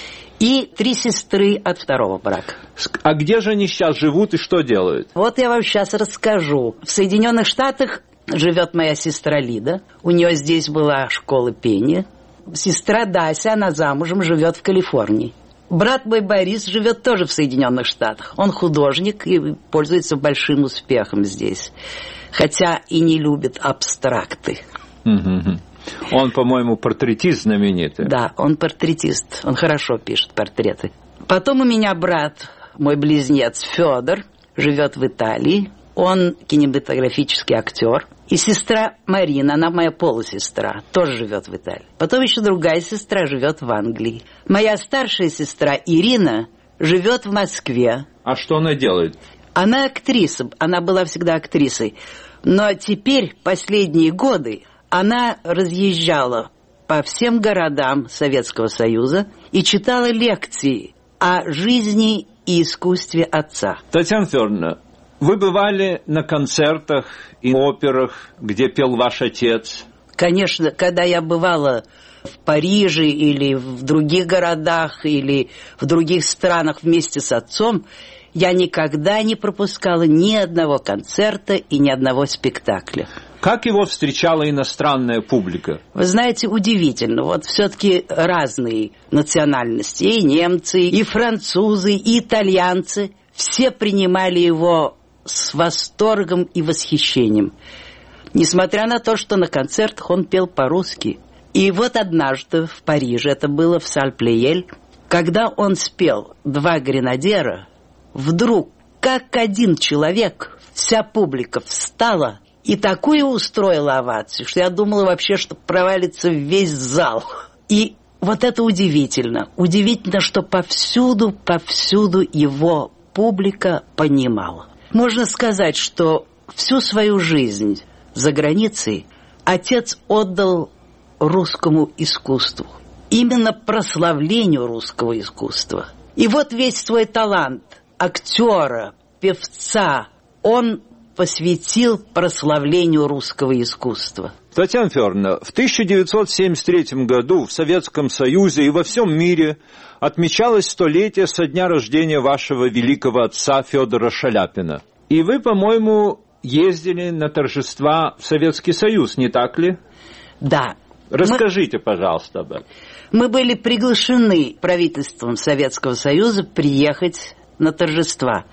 Speaker 8: И три сестры от второго брака.
Speaker 7: А где же они сейчас живут и что делают?
Speaker 8: Вот я вам сейчас расскажу. В Соединенных Штатах живет моя сестра Лида. У нее здесь была школа пения. Сестра Дася, она замужем, живет в Калифорнии. Брат мой Борис живет тоже в Соединенных Штатах. Он художник и пользуется большим успехом здесь. Хотя и не любит абстракты.
Speaker 7: Угу. Он, по-моему, портретист знаменитый.
Speaker 8: Да, он портретист. Он хорошо пишет портреты. Потом у меня брат, мой близнец Федор, живет в Италии. Он кинематографический актер. И сестра Марина, она моя полусестра, тоже живет в Италии. Потом еще другая сестра живет в Англии. Моя старшая сестра Ирина живет в Москве.
Speaker 7: А что она делает?
Speaker 8: Она актриса, она была всегда актрисой. Но теперь, последние годы, она разъезжала по всем городам Советского Союза и читала лекции о жизни и искусстве отца.
Speaker 7: Татьяна Федоровна, вы бывали на концертах и операх, где пел ваш отец?
Speaker 8: Конечно, когда я бывала в Париже или в других городах, или в других странах вместе с отцом, я никогда не пропускала ни одного концерта и ни одного спектакля.
Speaker 7: Как его встречала иностранная публика?
Speaker 8: Вы знаете, удивительно. Вот все-таки разные национальности. И немцы, и французы, и итальянцы. Все принимали его с восторгом и восхищением. Несмотря на то, что на концертах он пел по-русски. И вот однажды в Париже, это было в Саль-Плеель, когда он спел «Два гренадера», вдруг, как один человек, вся публика встала и такую устроила овацию, что я думала вообще, что провалится весь зал. И вот это удивительно. Удивительно, что повсюду, повсюду его публика понимала. Можно сказать, что всю свою жизнь за границей отец отдал русскому искусству. Именно прославлению русского искусства. И вот весь свой талант актера, певца, он посвятил прославлению русского искусства.
Speaker 7: Татьяна Федоровна, в тысяча девятьсот семьдесят третьем году в Советском Союзе и во всем мире отмечалось столетие со дня рождения вашего великого отца Федора Шаляпина. И вы, по-моему, ездили на торжества в Советский Союз, не так ли?
Speaker 8: Да.
Speaker 7: Расскажите, мы, пожалуйста, об этом.
Speaker 8: Мы были приглашены правительством Советского Союза приехать на торжества.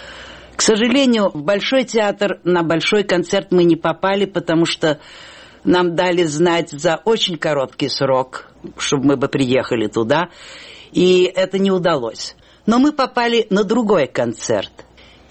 Speaker 8: К сожалению, в Большой театр на большой концерт мы не попали, потому что нам дали знать за очень короткий срок, чтобы мы бы приехали туда, и это не удалось. Но мы попали на другой концерт.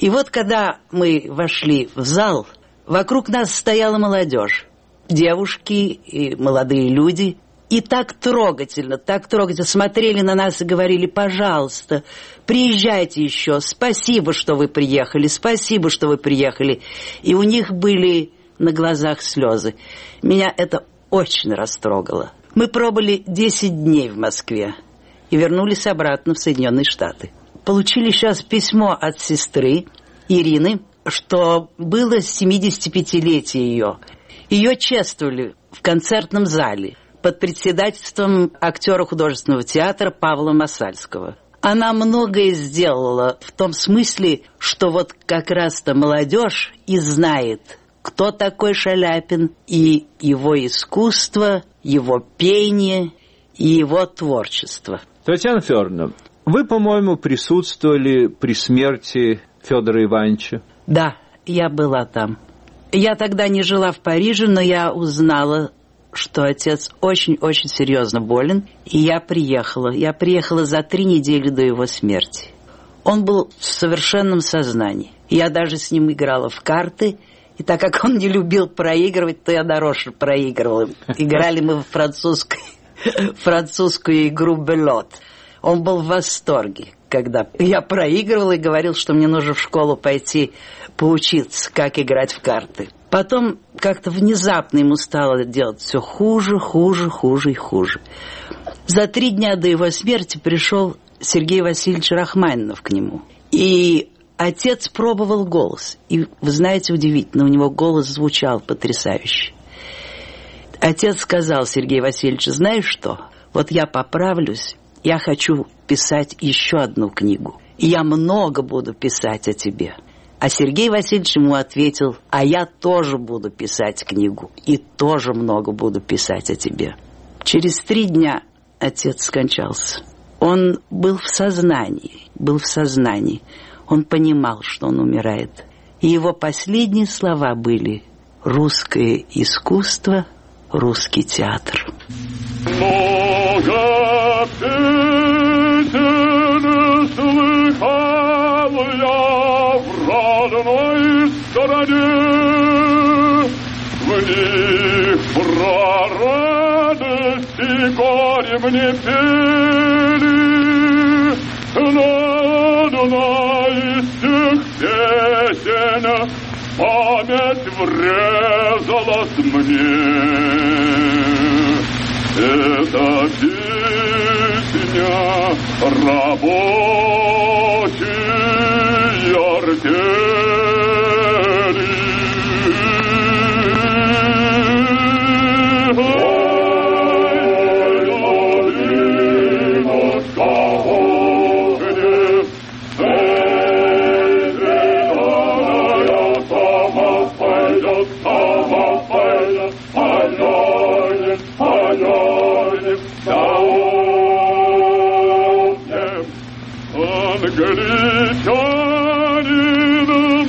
Speaker 8: И вот когда мы вошли в зал, вокруг нас стояла молодежь, девушки и молодые люди, и так трогательно, так трогательно смотрели на нас и говорили: пожалуйста, приезжайте еще, спасибо, что вы приехали, спасибо, что вы приехали. И у них были на глазах слезы. Меня это очень растрогало. Мы пробыли десять дней в Москве и вернулись обратно в Соединенные Штаты. Получили сейчас письмо от сестры Ирины, что было семидесятипятилетие ее. Ее чествовали в концертном зале под председательством актера художественного театра Павла Масальского. Она многое сделала в том смысле, что вот как раз-то молодежь и знает, кто такой Шаляпин, и его искусство, его пение и его творчество.
Speaker 7: Татьяна Федоровна, вы, по-моему, присутствовали при смерти Федора Ивановича?
Speaker 8: Да, я была там. Я тогда не жила в Париже, но я узнала, что отец очень-очень серьезно болен, и я приехала. Я приехала за три недели до его смерти. Он был в совершенном сознании. Я даже с ним играла в карты, и так как он не любил проигрывать, то я нарочно проигрывала. Играли мы в французской, французскую игру «Белот». Он был в восторге, когда я проигрывала и говорил, что мне нужно в школу пойти поучиться, как играть в карты. Потом как-то внезапно ему стало делать все хуже, хуже, хуже и хуже. За три дня до его смерти пришел Сергей Васильевич Рахманинов к нему. И отец пробовал голос. И, вы знаете, удивительно, у него голос звучал потрясающе. Отец сказал Сергею Васильевичу: знаешь что, вот я поправлюсь, я хочу писать еще одну книгу. И я много буду писать о тебе. А Сергей Васильевич ему ответил: а я тоже буду писать книгу. И тоже много буду писать о тебе. Через три дня отец скончался. Он был в сознании, был в сознании. Он понимал, что он умирает. И его последние слова были: русское искусство, русский театр.
Speaker 5: Много песен слыхал я в родной стороне, в них про радость и горе мне пели, но одна из тех песен память врезалась мне. Это песня рабочей артели. Ой, Владимирка, огне, эй, зеленая, сама пойдет, сама пойдет, алёнек, алёнек, да огнем. Англичанин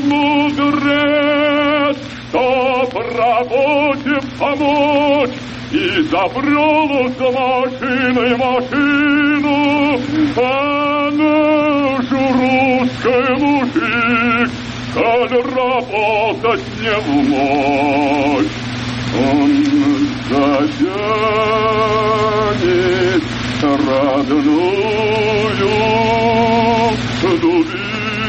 Speaker 5: мудрец, чтоб работе помочь, и забрел с машиной машину, а наш русский мужик, коль работать не в мочь, он затянет родную дубину.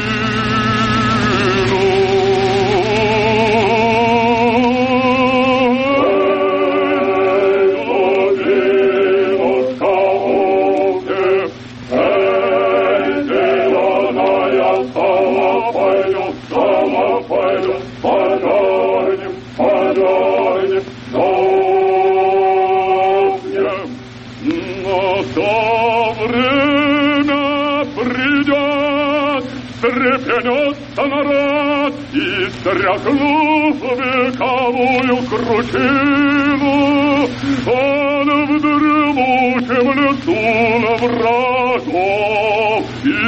Speaker 5: Встрепенется народ и, стряхнув вековую кручину, он в дремучем лесу на врагов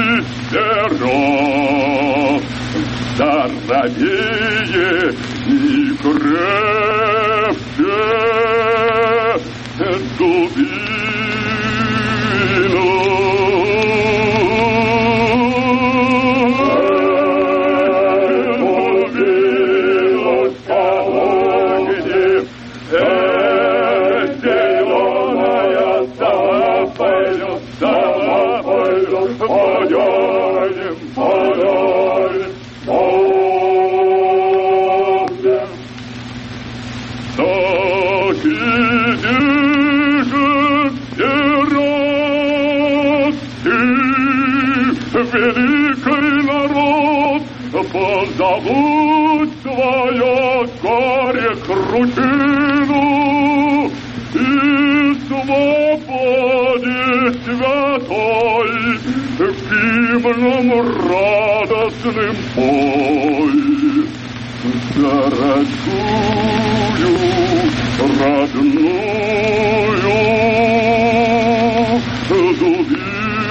Speaker 5: истерет. Здоровее и крепче дубину. великий народ, позабудь свое горе крутину и свободе святой гимном радостным пой. За Россию родную дубину.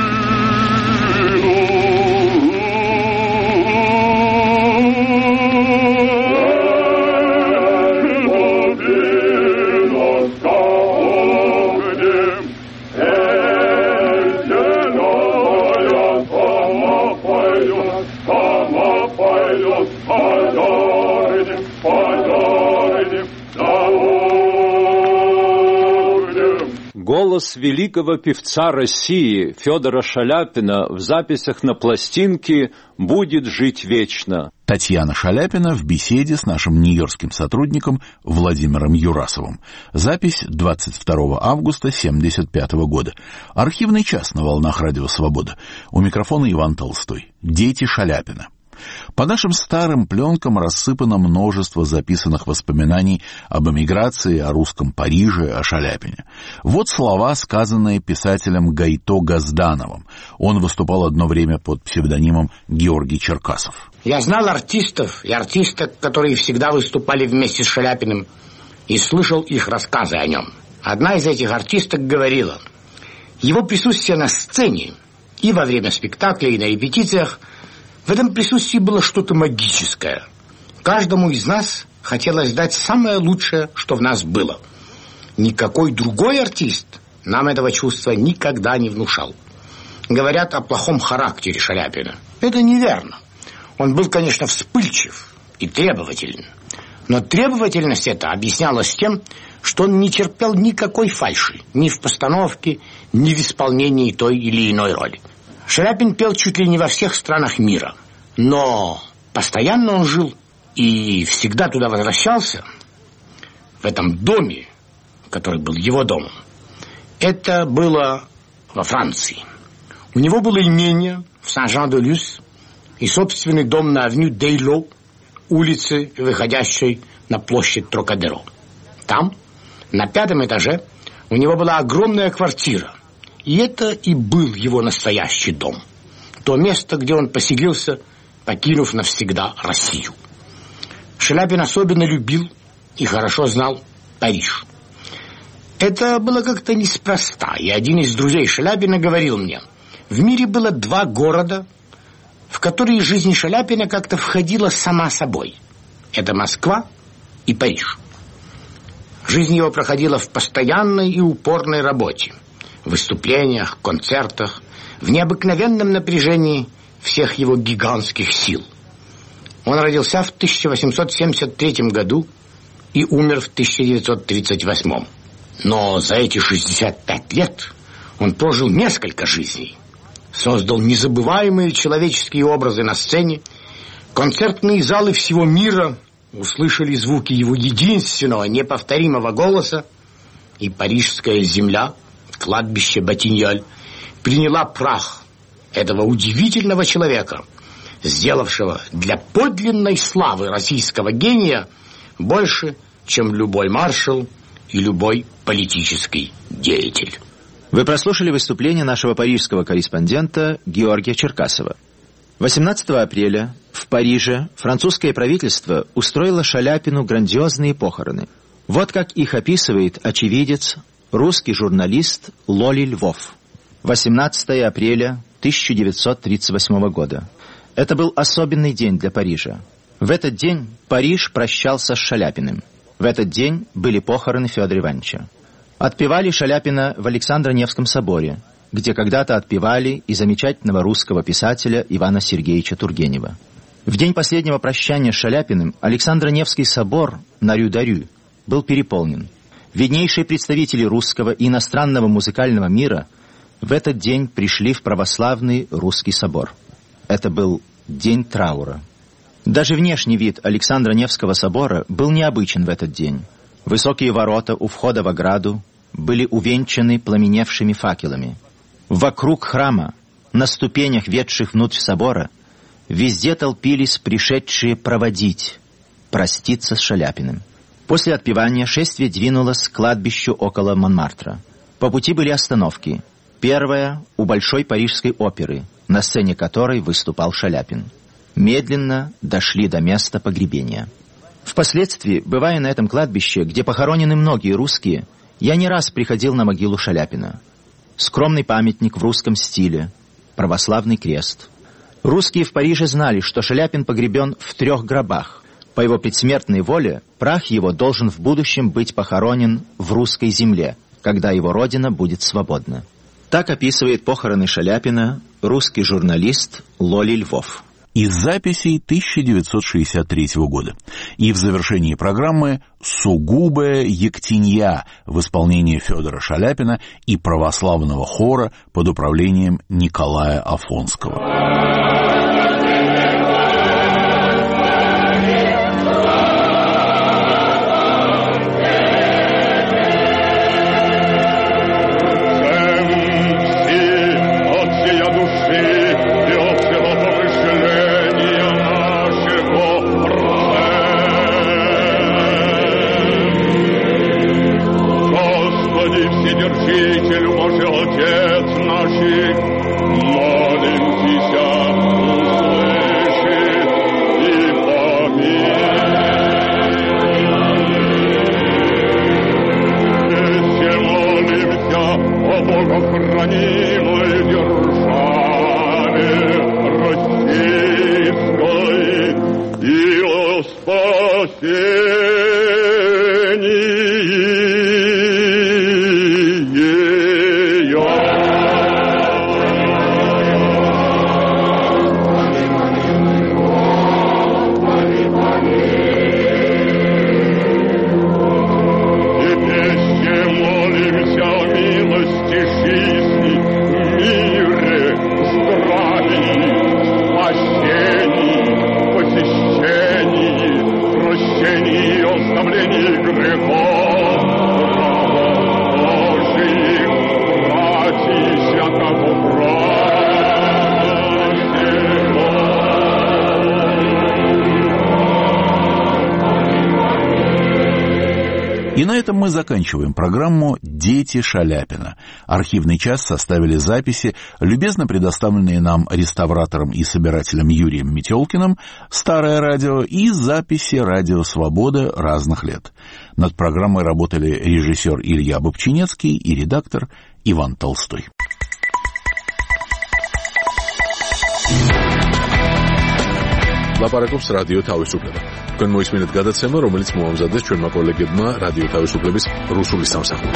Speaker 7: Голос великого певца России Федора Шаляпина в записях на пластинке будет жить вечно.
Speaker 3: Татьяна Шаляпина в беседе с нашим нью-йоркским сотрудником Владимиром Юрасовым. Запись двадцать второго августа семьдесят пятого года. Архивный час на волнах Радио Свобода. У микрофона Иван Толстой. Дети Шаляпина. По нашим старым пленкам рассыпано множество записанных воспоминаний об эмиграции, о русском Париже, о Шаляпине. Вот слова, сказанные писателем Гайто Газдановым. Он выступал одно время под псевдонимом Георгий Черкасов.
Speaker 9: Я знал артистов и артисток, которые всегда выступали вместе с Шаляпиным, и слышал их рассказы о нем. Одна из этих артисток говорила: его присутствие на сцене и во время спектакля, и на репетициях, в этом присутствии было что-то магическое. Каждому из нас хотелось дать самое лучшее, что в нас было. Никакой другой артист нам этого чувства никогда не внушал. Говорят о плохом характере Шаляпина. Это неверно. Он был, конечно, вспыльчив и требователен. Но требовательность эта объяснялась тем, что он не терпел никакой фальши ни в постановке, ни в исполнении той или иной роли. Шаляпин пел чуть ли не во всех странах мира, но постоянно он жил и всегда туда возвращался, в этом доме, который был его домом. Это было во Франции. У него было имение в Сен-Жан-де-Люс и собственный дом на авеню Дейло, улице, выходящей на площадь Трокадеро. Там, на пятом этаже, у него была огромная квартира. И это и был его настоящий дом. То место, где он поселился, покинув навсегда Россию. Шаляпин особенно любил и хорошо знал Париж. Это было как-то неспроста. И один из друзей Шаляпина говорил мне: в мире было два города, в которые жизнь Шаляпина как-то входила сама собой. Это Москва и Париж. Жизнь его проходила в постоянной и упорной работе, в выступлениях, концертах, в необыкновенном напряжении всех его гигантских сил. Он родился в тысяча восемьсот семьдесят третьем году и умер в тысяча девятьсот тридцать восьмом. Но за эти шестьдесят пять лет он прожил несколько жизней, создал незабываемые человеческие образы на сцене. Концертные залы всего мира услышали звуки его единственного неповторимого голоса, и парижская земля, кладбище Батиньоль, приняла прах этого удивительного человека, сделавшего для подлинной славы российского гения больше, чем любой маршал и любой политический деятель.
Speaker 10: Вы прослушали выступление нашего парижского корреспондента Георгия Черкасова. восемнадцатого апреля в Париже французское правительство устроило Шаляпину грандиозные похороны. Вот как их описывает очевидец, русский журналист Лоли Львов. восемнадцатого апреля тысяча девятьсот тридцать восьмого года. Это был особенный день для Парижа. В этот день Париж прощался с Шаляпиным. В этот день были похороны Федора Ивановича. Отпевали Шаляпина в Александро-Невском соборе, где когда-то отпевали и замечательного русского писателя Ивана Сергеевича Тургенева. В день последнего прощания с Шаляпиным Александро-Невский собор на Рю-д'Арю был переполнен. Виднейшие представители русского и иностранного музыкального мира в этот день пришли в православный русский собор. Это был день траура. Даже внешний вид Александро-Невского собора был необычен в этот день. Высокие ворота у входа в ограду были увенчаны пламеневшими факелами. Вокруг храма на ступенях, ведших внутрь собора, везде толпились пришедшие проводить, проститься с Шаляпиным. После отпевания шествие двинулось к кладбищу около Монмартра. По пути были остановки. Первая — у Большой Парижской оперы, на сцене которой выступал Шаляпин. Медленно дошли до места погребения. Впоследствии, бывая на этом кладбище, где похоронены многие русские, я не раз приходил на могилу Шаляпина. Скромный памятник в русском стиле, православный крест. Русские в Париже знали, что Шаляпин погребен в трех гробах. По его предсмертной воле прах его должен в будущем быть похоронен в русской земле, когда его родина будет свободна. Так описывает похороны Шаляпина русский журналист Лоли Львов.
Speaker 3: Из записей тысяча девятьсот шестьдесят третьего года. И в завершении программы «Сугубая ектинья» в исполнении Федора Шаляпина и православного хора под управлением Николая Афонского.
Speaker 5: Вседержителю, Боже Отец наших, молимся, услыши и помилуй. Все молимся о богохранимой державе российской и о спасении.
Speaker 3: И на этом мы заканчиваем программу «Дети Шаляпина». Архивный час составили записи, любезно предоставленные нам реставратором и собирателем Юрием Метелкиным, «Старое радио», и записи «Радио Свобода» разных лет. Над программой работали режиссер Илья Бобчинецкий и редактор Иван Толстой.
Speaker 1: ლაპარაკობს რადიო თავისუფლება. თქვენ მოისმინეთ გადაცემა, რომელიც მოამზადეს ჩვენმა კოლეგებმა რადიო თავისუფლების რუსული სამსახური.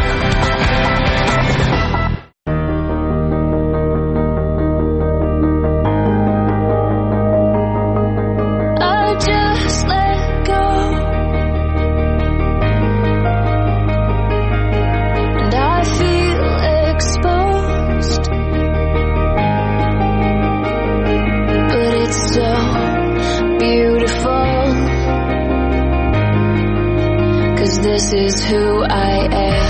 Speaker 11: This is who I am.